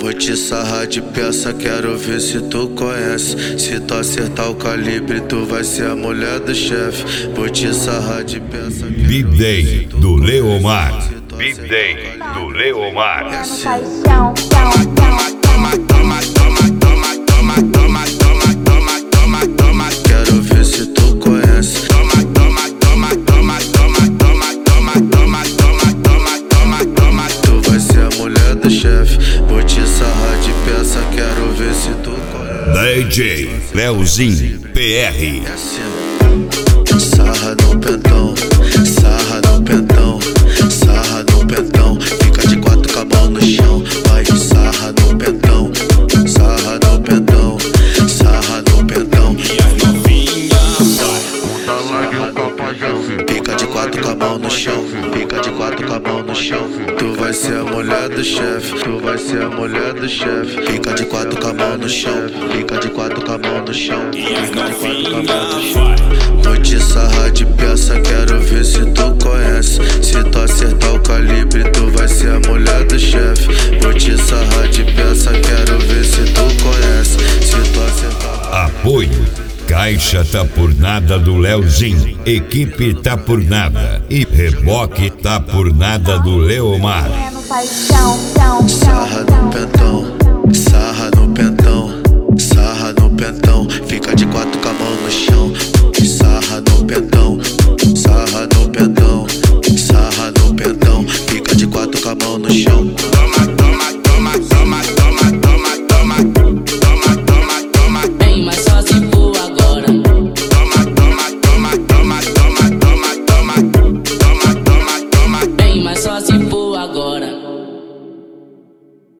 Vou te sarrar de peça, quero ver se tu conhece. Se tu acertar o calibre, tu vai ser a mulher do chefe. Vou te sarrar de peça. Big Day do Leomar. Big Day do Leomar. Paixão. Quero ver se tu conhece. Tu vai ser a mulher do chefe. Vou te sarrar de peça, quero ver se tu conhece. DJ Leozinho PR. Sarra no pentão, sarra no pentão, sarra no pentão. Fica de quatro com a mão no chão. Vai, sarra no pentão, sarra no pentão, sarra no pentão. E as novinhas, Fica de quatro com a mão no chão, fica de quatro com a mão no chão. Tu vai ser a mulher do chefe, tu vai ser a mulher do chefe. Fica de quatro com a mão no chão, fica de quatro com a mão no chão. e as Fica de quatro com a mão no novinhas, chão. vai. Vou te sarrar de peça, quero ver se tu conhece. Se tu acertar o calibre, tu vai ser a mulher do chefe. Vou te sarrar de peça, quero ver se tu conhece. Se tu acertar. Apoio Caixa Tá Por Nada do Leozinho. Equipe Tá Por Nada. E Reboque Tá Por Nada do Leomar. Paixão.